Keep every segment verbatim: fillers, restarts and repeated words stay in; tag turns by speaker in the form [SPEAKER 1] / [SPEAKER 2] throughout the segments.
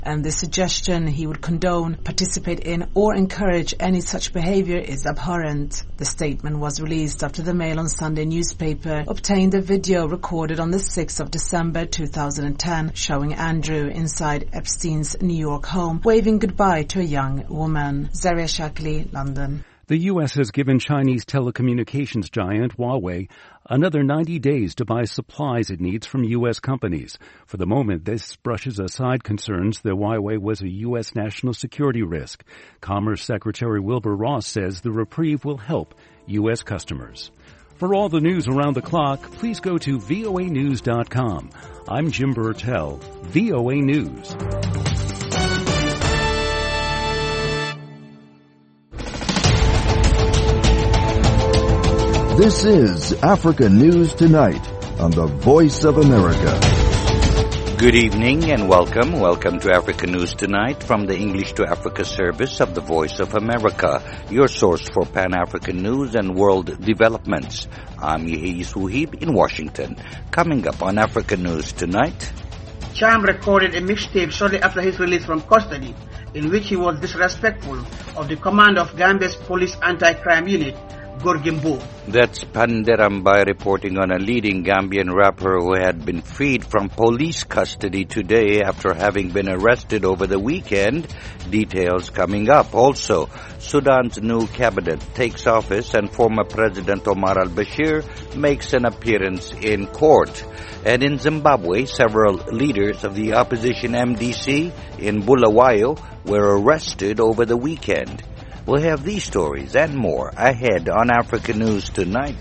[SPEAKER 1] and the suggestion he would condone, participate in or encourage any such behavior is abhorrent. The statement was released after the Mail on Sunday newspaper obtained a video recorded on the sixth of December two thousand ten showing Andrew inside Epstein's New York home waving goodbye to a young woman. Zaria Shakli, London.
[SPEAKER 2] The U S has given Chinese telecommunications giant Huawei another ninety days to buy supplies it needs from U S companies. For the moment, this brushes aside concerns that Huawei was a U S national security risk. Commerce Secretary Wilbur Ross says the reprieve will help U S customers. For all the news around the clock, please go to V O A news dot com. I'm Jim Burtell, V O A News.
[SPEAKER 3] This is Africa News Tonight on the Voice of America.
[SPEAKER 4] Good evening and welcome. Welcome to Africa News Tonight from the English to Africa service of the Voice of America, your source for Pan-African news and world developments. I'm Yehi Suhib in Washington. Coming up on Africa News Tonight.
[SPEAKER 5] Cham recorded a mixtape shortly after his release from custody in which he was disrespectful of the commander of Gambia's police anti-crime unit, Gorgimbo.
[SPEAKER 4] That's Panderambai reporting on a leading Gambian rapper who had been freed from police custody today after having been arrested over the weekend. Details coming up. Also, Sudan's new cabinet takes office and former President Omar al-Bashir makes an appearance in court. And in Zimbabwe, several leaders of the opposition M D C in Bulawayo were arrested over the weekend. We'll have these stories and more ahead on Africa News Tonight.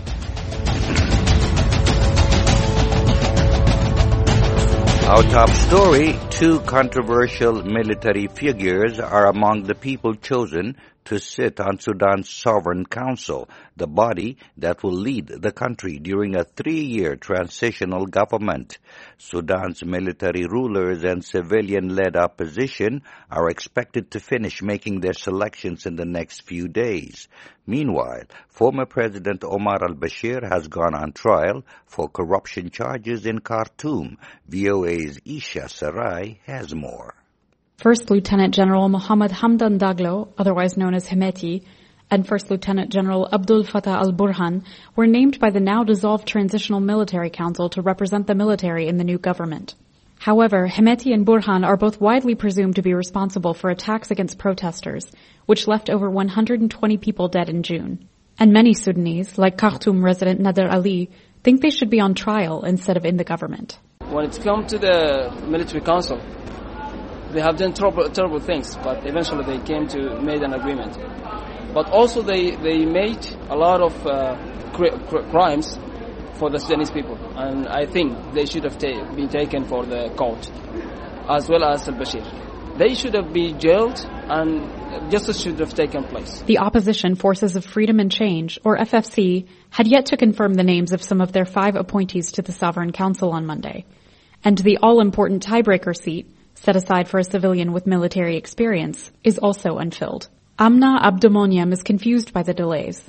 [SPEAKER 4] Our top story, two controversial military figures are among the people chosen to sit on Sudan's Sovereign Council, the body that will lead the country during a three-year transitional government. Sudan's military rulers and civilian-led opposition are expected to finish making their selections in the next few days. Meanwhile, former President Omar al-Bashir has gone on trial for corruption charges in Khartoum. V O A's Isha Sarai has more.
[SPEAKER 6] First Lieutenant General Mohammed Hamdan Daglo, otherwise known as Hemeti, and First Lieutenant General Abdul Fattah al-Burhan were named by the now-dissolved Transitional Military Council to represent the military in the new government. However, Hemeti and Burhan are both widely presumed to be responsible for attacks against protesters, which left over one hundred twenty people dead in June. And many Sudanese, like Khartoum resident Nader Ali, think they should be on trial instead of in the government.
[SPEAKER 7] When it comes to the military council, they have done terrible, terrible things, but eventually they came to made an agreement. But also they, they made a lot of uh, cr- cr- crimes for the Sudanese people, and I think they should have ta- been taken for the court, as well as al-Bashir. They should have been jailed, and justice should have taken place.
[SPEAKER 6] The opposition Forces of Freedom and Change, or F F C, had yet to confirm the names of some of their five appointees to the Sovereign Council on Monday. And the all-important tiebreaker seat, set aside for a civilian with military experience, is also unfilled. Amna Abdomoniam is confused by the delays.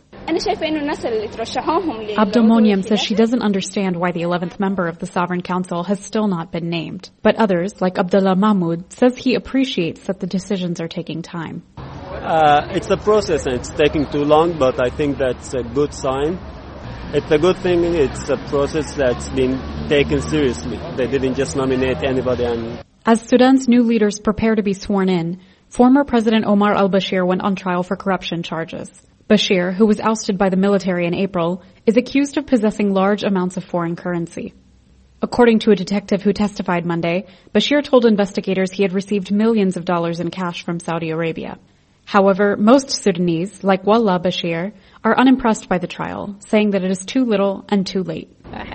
[SPEAKER 6] Abdomoniam says she doesn't understand why the eleventh member of the Sovereign Council has still not been named. But others, like Abdullah Mahmoud, says he appreciates that the decisions are taking time.
[SPEAKER 8] Uh, it's a process and it's taking too long, but I think that's a good sign. It's a good thing. It's a process that's been taken seriously. They didn't just nominate anybody. And
[SPEAKER 6] As Sudan's new leaders prepare to be sworn in, former President Omar al-Bashir went on trial for corruption charges. Bashir, who was ousted by the military in April, is accused of possessing large amounts of foreign currency. According to a detective who testified Monday, Bashir told investigators he had received millions of dollars in cash from Saudi Arabia. However, most Sudanese, like Wallah Bashir, are unimpressed by the trial, saying that it is too little and too late.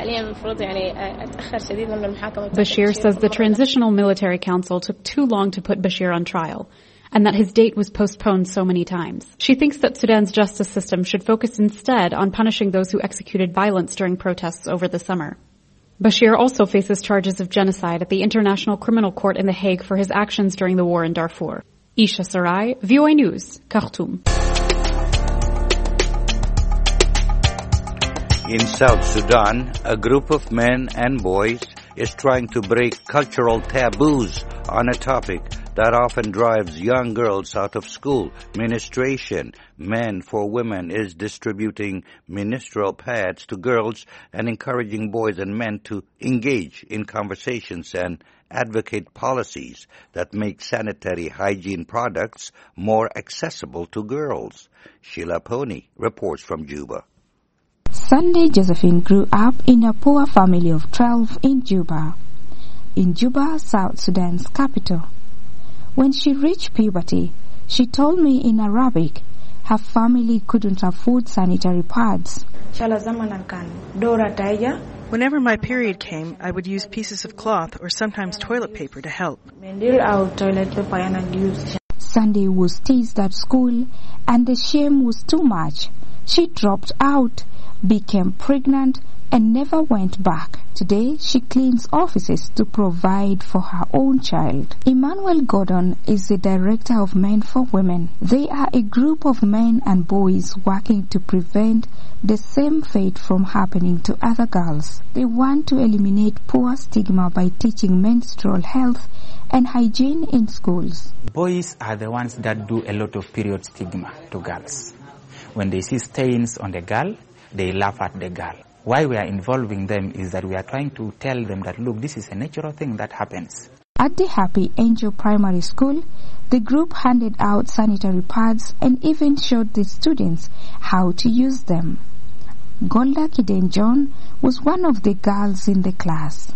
[SPEAKER 6] Bashir says the Transitional Military Council took too long to put Bashir on trial, and that his date was postponed so many times. She thinks that Sudan's justice system should focus instead on punishing those who executed violence during protests over the summer. Bashir also faces charges of genocide at the International Criminal Court in The Hague for his actions during the war in Darfur. Isha Sarai, V O A News, Khartoum.
[SPEAKER 4] In South Sudan, a group of men and boys is trying to break cultural taboos on a topic that often drives young girls out of school. Ministration, Men for Women, is distributing menstrual pads to girls and encouraging boys and men to engage in conversations and advocate policies that make sanitary hygiene products more accessible to girls. Sheila Pony reports from Juba.
[SPEAKER 9] Sunday Josephine grew up in a poor family of twelve in Juba. In Juba, South Sudan's capital. When she reached puberty, she told me in Arabic her family couldn't afford sanitary pads.
[SPEAKER 10] Whenever my period came, I would use pieces of cloth or sometimes toilet paper to help.
[SPEAKER 9] Sunday was teased at school and the shame was too much. She dropped out, became pregnant, and never went back. Today, she cleans offices to provide for her own child. Emmanuel Gordon is the director of Men for Women. They are a group of men and boys working to prevent the same fate from happening to other girls. They want to eliminate poor stigma by teaching menstrual health and hygiene in schools.
[SPEAKER 11] Boys are the ones that do a lot of period stigma to girls. When they see stains on the girl, they laugh at the girl. Why we are involving them is that we are trying to tell them that, look, this is a natural thing that happens.
[SPEAKER 9] At the Happy Angel Primary School, the group handed out sanitary pads and even showed the students how to use them. Golda Kiden John was one of the girls in the class.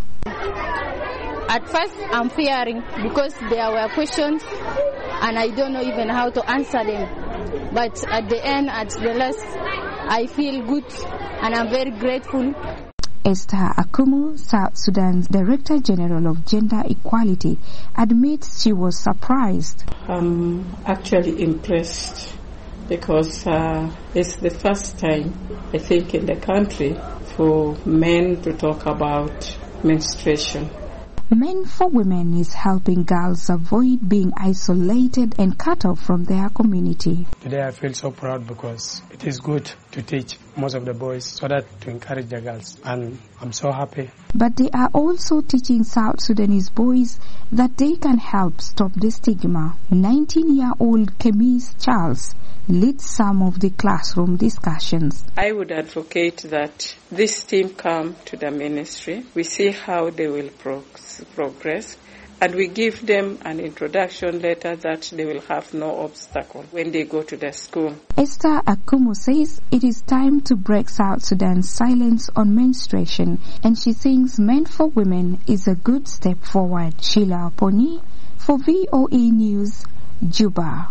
[SPEAKER 12] At first, I'm fearing because there were questions and I don't know even how to answer them. But at the end, at the last, I feel good and I'm very grateful.
[SPEAKER 9] Esther Akumu, South Sudan's Director General of Gender Equality, admits she was surprised.
[SPEAKER 13] I'm actually impressed because uh, it's the first time, I think, in the country for men to talk about menstruation.
[SPEAKER 9] Men for Women is helping girls avoid being isolated and cut off from their community.
[SPEAKER 14] Today I feel so proud because it is good to teach most of the boys so that to encourage the girls, and I'm so happy.
[SPEAKER 9] But they are also teaching South Sudanese boys that they can help stop the stigma. nineteen-year-old Kemis Charles leads some of the classroom discussions.
[SPEAKER 13] I would advocate that this team come to the ministry. We see how they will pro- progress and we give them an introduction letter that they will have no obstacle when they go to the school.
[SPEAKER 9] Esther Akumu says it is time to break South Sudan's silence on menstruation, and she thinks Men for Women is a good step forward. Sheila Pony for V O A News, Juba.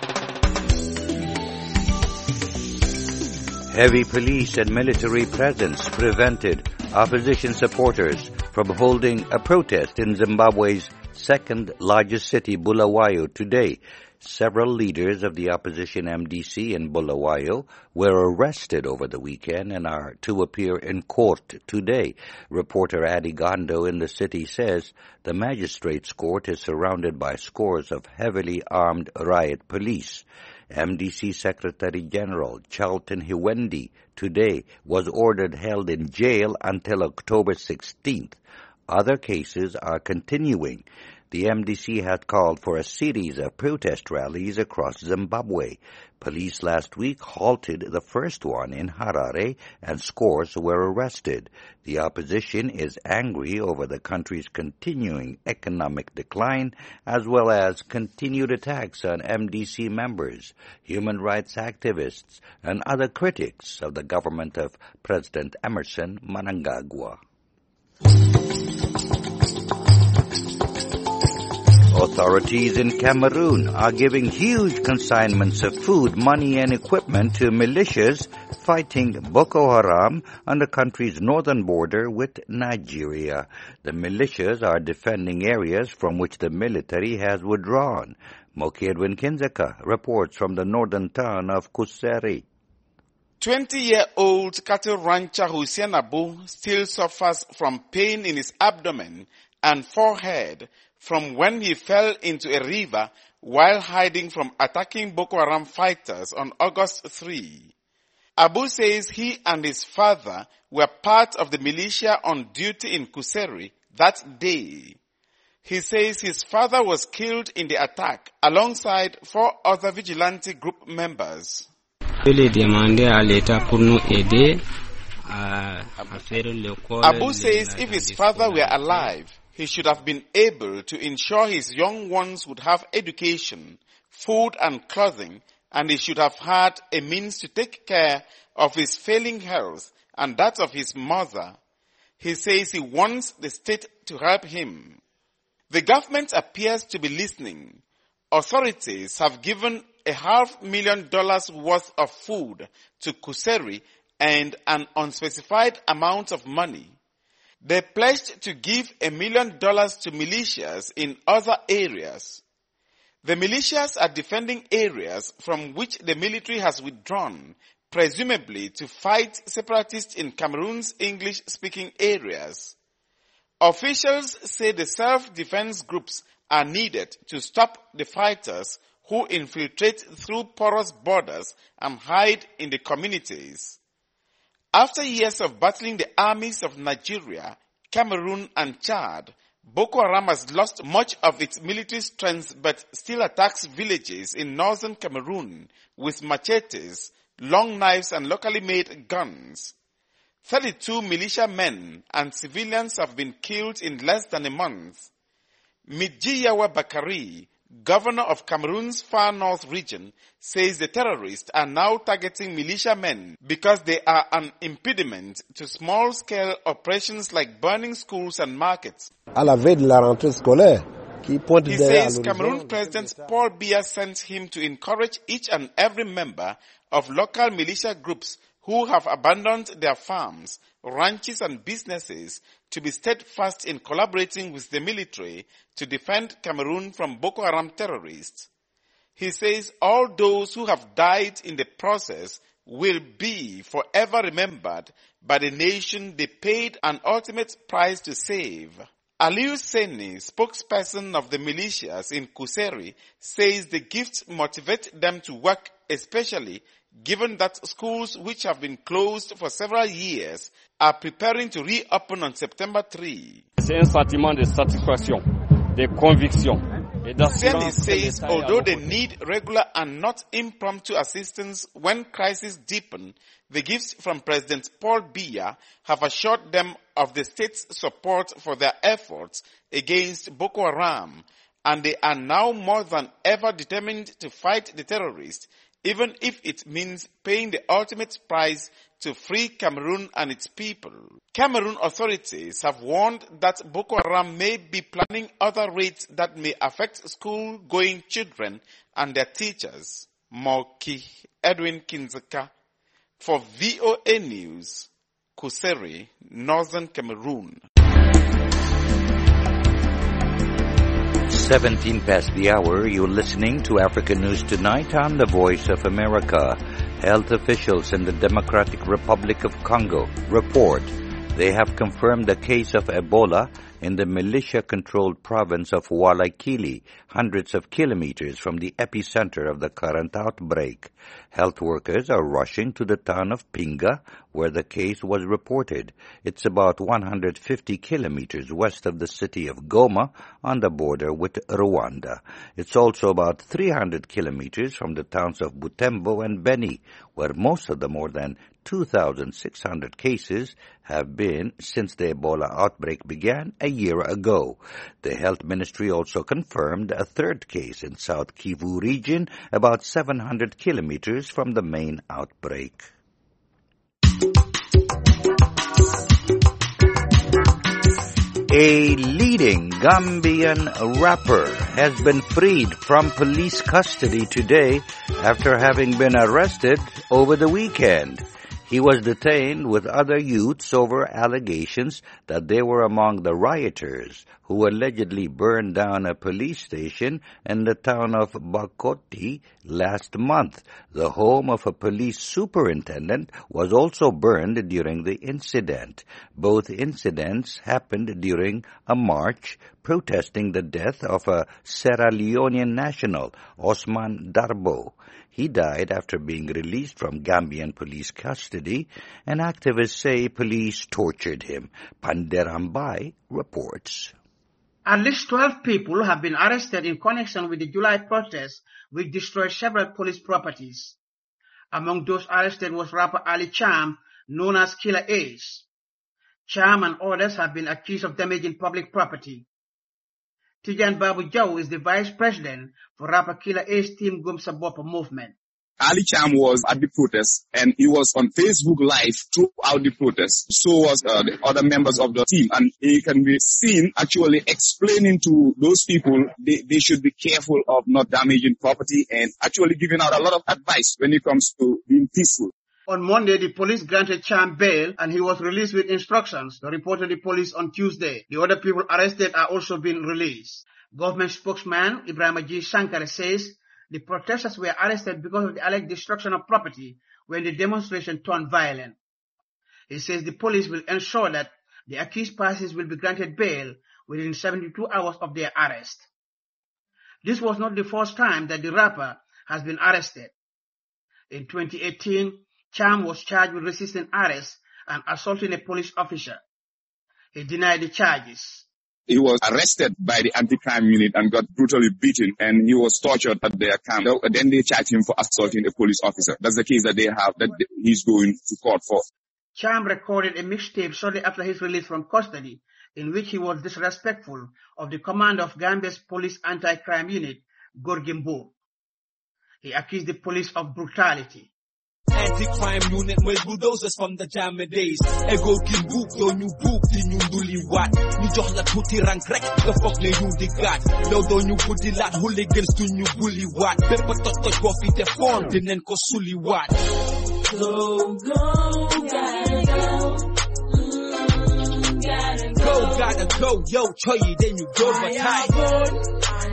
[SPEAKER 4] Heavy police and military presence prevented opposition supporters from holding a protest in Zimbabwe's second largest city, Bulawayo, today. Several leaders of the opposition M D C in Bulawayo were arrested over the weekend and are to appear in court today. Reporter Adi Gondo in the city says the magistrates' court is surrounded by scores of heavily armed riot police. M D C Secretary General Charlton Hiwendi today was ordered held in jail until October sixteenth. Other cases are continuing. The M D C had called for a series of protest rallies across Zimbabwe. Police last week halted the first one in Harare and scores were arrested. The opposition is angry over the country's continuing economic decline as well as continued attacks on M D C members, human rights activists, and other critics of the government of President Emerson Mnangagwa. Authorities in Cameroon are giving huge consignments of food, money, and equipment to militias fighting Boko Haram on the country's northern border with Nigeria. The militias are defending areas from which the military has withdrawn. Moki Edwin Kinzeka reports from the northern town of Kuseri.
[SPEAKER 15] twenty-year-old cattle rancher Hussein Abu still suffers from pain in his abdomen and forehead from when he fell into a river while hiding from attacking Boko Haram fighters on August third. Abu says he and his father were part of the militia on duty in Kuseri that day. He says his father was killed in the attack alongside four other vigilante group members.
[SPEAKER 16] Abu
[SPEAKER 15] says if his father were alive, he should have been able to ensure his young ones would have education, food and clothing, and he should have had a means to take care of his failing health and that of his mother. He says he wants the state to help him. The government appears to be listening. Authorities have given a half million dollars worth of food to Kuseri and an unspecified amount of money. They pledged to give a million dollars to militias in other areas. The militias are defending areas from which the military has withdrawn, presumably to fight separatists in Cameroon's English-speaking areas. Officials say the self-defense groups are needed to stop the fighters who infiltrate through porous borders and hide in the communities. After years of battling the armies of Nigeria, Cameroon and Chad, Boko Haram has lost much of its military strength but still attacks villages in northern Cameroon with machetes, long knives and locally made guns. thirty-two militiamen and civilians have been killed in less than a month. Midjiyawa Bakari, governor of Cameroon's far north region, says the terrorists are now targeting militiamen because they are an impediment to small-scale operations like burning schools and markets.
[SPEAKER 17] À la veille de la rentrée scolaire, qui pointe
[SPEAKER 15] He
[SPEAKER 17] derrière
[SPEAKER 15] says
[SPEAKER 17] à
[SPEAKER 15] Cameroon
[SPEAKER 17] l'horizon.
[SPEAKER 15] President Paul Biya sent him to encourage each and every member of local militia groups who have abandoned their farms, ranches and businesses to be steadfast in collaborating with the military to defend Cameroon from Boko Haram terrorists. He says all those who have died in the process will be forever remembered by the nation they paid an ultimate price to save. Aliu Seni, spokesperson of the militias in Kuseri, says the gifts motivate them to work, especially given that schools which have been closed for several years are preparing to reopen on September third.
[SPEAKER 18] C'est un sentiment de satisfaction, de conviction.
[SPEAKER 15] Seni says although they need regular and not impromptu assistance when crises deepen, the gifts from President Paul Biya have assured them of the state's support for their efforts against Boko Haram, and they are now more than ever determined to fight the terrorists, even if it means paying the ultimate price to free Cameroon and its people. Cameroon authorities have warned that Boko Haram may be planning other raids that may affect school-going children and their teachers. Moki Edwin Kinzaka for V O A News, Kuseri, Northern Cameroon.
[SPEAKER 4] seventeen past the hour, you're listening to African News Tonight on the Voice of America. Health officials in the Democratic Republic of Congo report they have confirmed a case of Ebola in the militia-controlled province of Walikili, hundreds of kilometers from the epicenter of the current outbreak. Health workers are rushing to the town of Pinga, where the case was reported. It's about one hundred fifty kilometers west of the city of Goma, on the border with Rwanda. It's also about three hundred kilometers from the towns of Butembo and Beni, where most of the more than two thousand six hundred cases have been since the Ebola outbreak began a year ago. The health ministry also confirmed a third case in South Kivu region, about seven hundred kilometers from the main outbreak. A leading Gambian rapper has been freed from police custody today after having been arrested over the weekend. He was detained with other youths over allegations that they were among the rioters who allegedly burned down a police station in the town of Bakoti last month. The home of a police superintendent was also burned during the incident. Both incidents happened during a march protesting the death of a Sierra Leonean national, Osman Darbo. He died after being released from Gambian police custody, and activists say police tortured him. Panderambai reports.
[SPEAKER 5] At least twelve people have been arrested in connection with the July protests which destroyed several police properties. Among those arrested was rapper Ali Cham, known as Killer Ace. Cham and others have been accused of damaging public property. Tijan Babu Jaw is the vice president for rapper Killer Ace Team Gumsa Bopa movement.
[SPEAKER 16] Ali Cham was at the protest and he was on Facebook Live throughout the protest. So was uh, the other members of the team, and he can be seen actually explaining to those people they, they should be careful of not damaging property and actually giving out a lot of advice when it comes to being peaceful.
[SPEAKER 5] On Monday, the police granted Cham bail and he was released with instructions, reported the police on Tuesday. The other people arrested are also being released. Government spokesman Ibrahim G. Sankare says the protesters were arrested because of the alleged destruction of property when the demonstration turned violent. He says the police will ensure that the accused persons will be granted bail within seventy-two hours of their arrest. This was not the first time that the rapper has been arrested. In twenty eighteen, Cham was charged with resisting arrest and assaulting a police officer. He denied the charges.
[SPEAKER 16] He was arrested by the anti-crime unit and got brutally beaten, and he was tortured at their camp. Then they charged him for assaulting a police officer. That's the case that they have, that he's going to court for.
[SPEAKER 5] Cham recorded a mixtape shortly after his release from custody, in which he was disrespectful of the commander of Gambia's police anti-crime unit, Gorgimbo. He accused the police of brutality.
[SPEAKER 19] Anti-crime unit with bulldozers from the Jammeh days. Ego kin book, do ñu book, di ñu nduli wat. Ñu jox la tuuti rank rek, nga foog ne you di gat. Yow doo ñu buddi laat, hooligans du ñu bulli wat. Bépp toj toj boo fi te foon, dinañ ko suli wat. Go, go, gotta go. Mm, gotta go. Go, gotta go, yo, choy yi, then you go for time.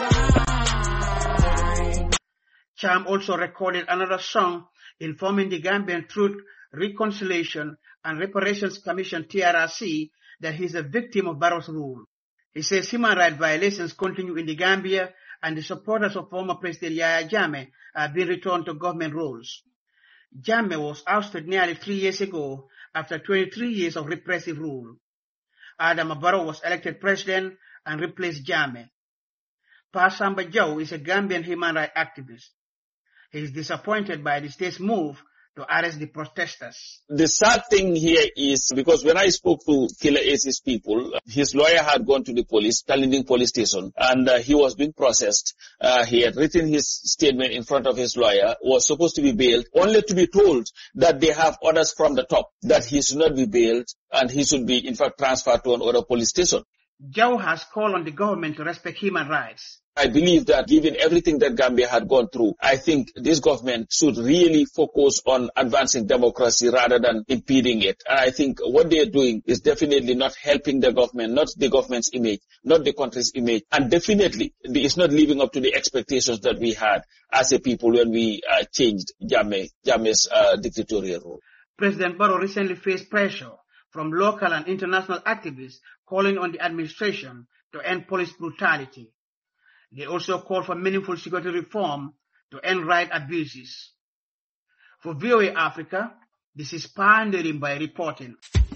[SPEAKER 19] Anti-crime.
[SPEAKER 5] Cham also recorded another song informing the Gambian Truth, Reconciliation and Reparations Commission T R R C that he is a victim of Barrow's rule. He says human rights violations continue in the Gambia and the supporters of former President Yahya Jammeh are being returned to government roles. Jammeh was ousted nearly three years ago after twenty-three years of repressive rule. Adama Barrow was elected president and replaced Jammeh. Pa Samba Jaw is a Gambian human rights activist. He is disappointed by the state's move to arrest the protesters.
[SPEAKER 20] The sad thing here is because when I spoke to Killer Ace's people, his lawyer had gone to the police, Talinding police station, and uh, he was being processed. Uh, he had written his statement in front of his lawyer, was supposed to be bailed, only to be told that they have orders from the top that he should not be bailed and he should be in fact transferred to another police station.
[SPEAKER 5] Jaw has called on the government to respect human rights.
[SPEAKER 20] I believe that given everything that Gambia had gone through, I think this government should really focus on advancing democracy rather than impeding it. And I think what they are doing is definitely not helping the government, not the government's image, not the country's image. And definitely it's not living up to the expectations that we had as a people when we uh, changed Jammeh, Jammeh's uh, dictatorial rule.
[SPEAKER 5] President Barrow recently faced pressure from local and international activists calling on the administration to end police brutality. They also call for meaningful security reform to end right abuses. For V O A Africa, this is Panderimbai reporting.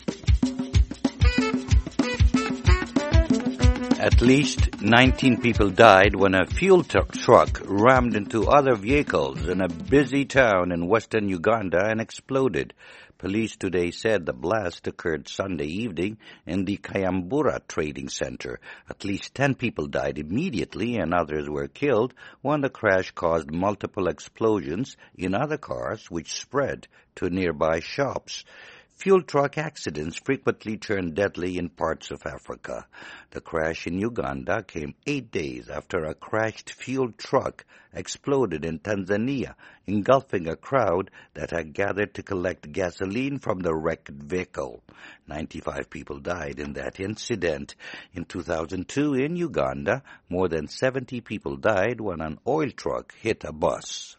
[SPEAKER 4] At least nineteen people died when a fuel t- truck rammed into other vehicles in a busy town in western Uganda and exploded. Police today said the blast occurred Sunday evening in the Kayambura Trading Center. At least ten people died immediately and others were killed when the crash caused multiple explosions in other cars which spread to nearby shops. Fuel truck accidents frequently turn deadly in parts of Africa. The crash in Uganda came eight days after a crashed fuel truck exploded in Tanzania, engulfing a crowd that had gathered to collect gasoline from the wrecked vehicle. ninety-five people died in that incident. In two thousand two, in Uganda, more than seventy people died when an oil truck hit a bus.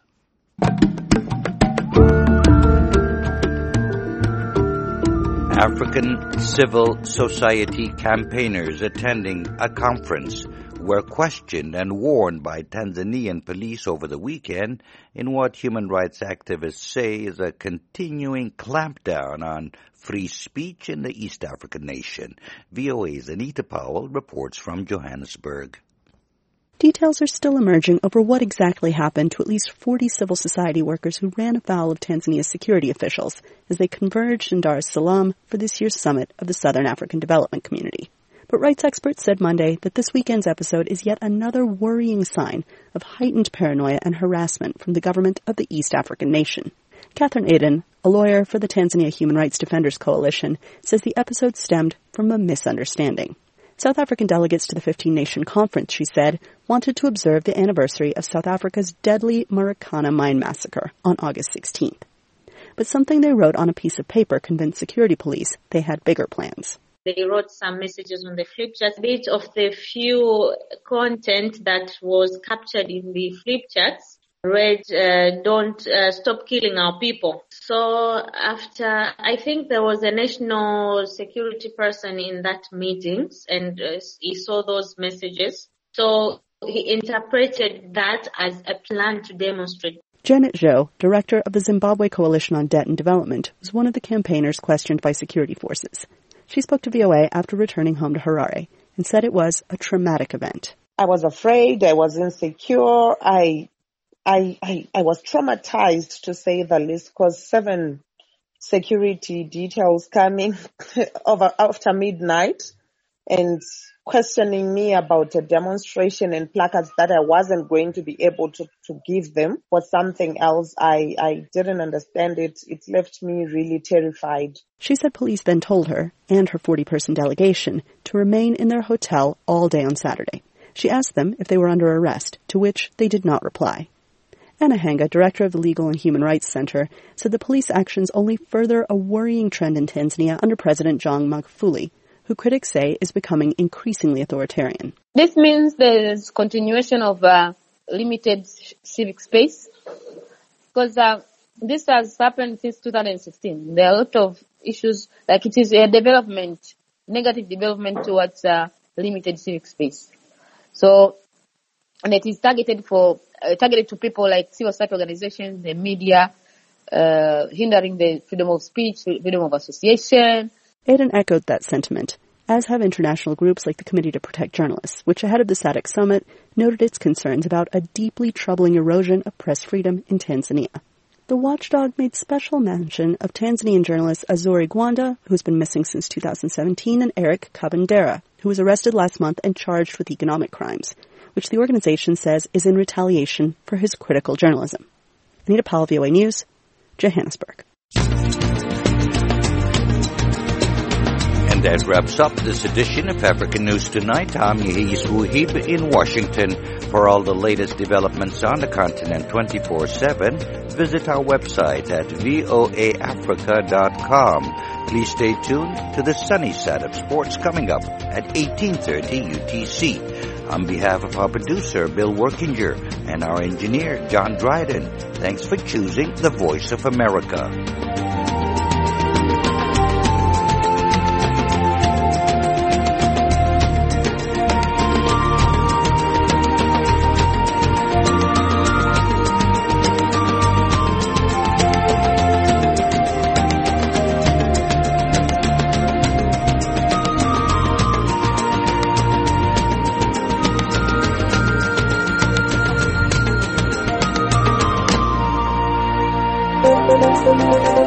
[SPEAKER 4] African civil society campaigners attending a conference were questioned and warned by Tanzanian police over the weekend in what human rights activists say is a continuing clampdown on free speech in the East African nation. V O A's Anita Powell reports from Johannesburg.
[SPEAKER 21] Details are still emerging over what exactly happened to at least forty civil society workers who ran afoul of Tanzania's security officials as they converged in Dar es Salaam for this year's summit of the Southern African Development Community. But rights experts said Monday that this weekend's episode is yet another worrying sign of heightened paranoia and harassment from the government of the East African nation. Catherine Aden, a lawyer for the Tanzania Human Rights Defenders Coalition, says the episode stemmed from a misunderstanding. South African delegates to the fifteen-nation conference, she said, wanted to observe the anniversary of South Africa's deadly Marikana mine massacre on August sixteenth. But something they wrote on a piece of paper convinced security police they had bigger plans.
[SPEAKER 22] They wrote some messages on the flip chart. A bit of the few content that was captured in the flip charts read, uh, don't uh, stop killing our people. So after, I think there was a national security person in that meeting and uh, he saw those messages. So he interpreted that as a plan to demonstrate.
[SPEAKER 21] Janet Zhou, director of the Zimbabwe Coalition on Debt and Development, was one of the campaigners questioned by security forces. She spoke to V O A after returning home to Harare and said it was a traumatic event.
[SPEAKER 23] I was afraid, I was insecure, I I, I, I was traumatized, to say the least, because seven security details coming over after midnight and questioning me about a demonstration and placards that I wasn't going to be able to, to give them was something else. I, I didn't understand it. It left me really terrified.
[SPEAKER 21] She said police then told her and her forty-person delegation to remain in their hotel all day on Saturday. She asked them if they were under arrest, to which they did not reply. Anna Hanga, director of the Legal and Human Rights Center, said the police actions only further a worrying trend in Tanzania under President John Magufuli, who critics say is becoming increasingly authoritarian.
[SPEAKER 22] This means there's continuation of uh, limited civic space, because uh, this has happened since two thousand sixteen. There are a lot of issues, like it is a development, negative development towards uh, limited civic space. So, and it is targeted for uh, targeted to people like civil society organizations, the media, uh, hindering the freedom of speech, freedom of association.
[SPEAKER 21] Aden echoed that sentiment, as have international groups like the Committee to Protect Journalists, which ahead of the SADC summit noted its concerns about a deeply troubling erosion of press freedom in Tanzania. The watchdog made special mention of Tanzanian journalist Azori Gwanda, who's been missing since two thousand seventeen, and Eric Kabendera, who was arrested last month and charged with economic crimes, which the organization says is in retaliation for his critical journalism. Anita Powell, V O A News, Johannesburg.
[SPEAKER 4] And that wraps up this edition of African News Tonight. I'm Yehis Wuhib in Washington. For all the latest developments on the continent twenty-four seven, visit our website at voa africa dot com. Please stay tuned to the sunny side of sports coming up at eighteen thirty U T C. On behalf of our producer, Bill Workinger, and our engineer, John Dryden, thanks for choosing the Voice of America.
[SPEAKER 24] Thank you.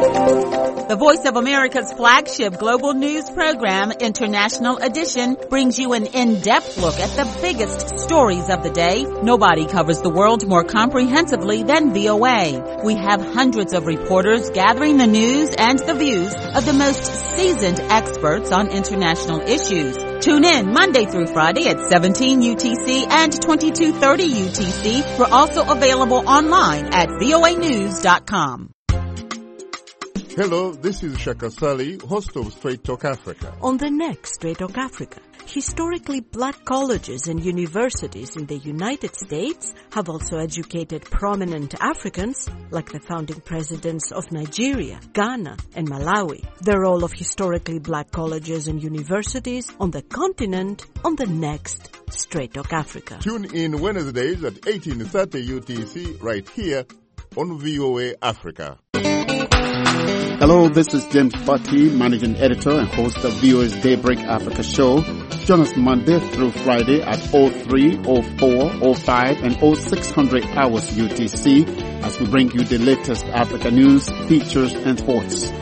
[SPEAKER 1] Voice of America's flagship global news program, International Edition, brings you an in-depth look at the biggest stories of the day. Nobody covers the world more comprehensively than V O A. We have hundreds of reporters gathering the news and the views of the most seasoned experts on international issues. Tune in Monday through Friday at seventeen U T C and twenty-two thirty U T C. We're also available online at V O A news dot com.
[SPEAKER 2] Hello, this is Shaka Sali, host of Straight Talk Africa.
[SPEAKER 3] On the next Straight Talk Africa, historically black colleges and universities in the United States have also educated prominent Africans, like the founding presidents of Nigeria, Ghana, and Malawi. The role of historically black colleges and universities on the continent on the next Straight Talk Africa.
[SPEAKER 2] Tune in Wednesdays at eighteen thirty U T C right here on V O A Africa.
[SPEAKER 24] Hello, this is James Bucky, Managing Editor and host of V O A's Daybreak Africa show. Join us Monday through Friday at oh three, oh four, oh five, and oh six hundred hours U T C as we bring you the latest Africa news, features, and thoughts.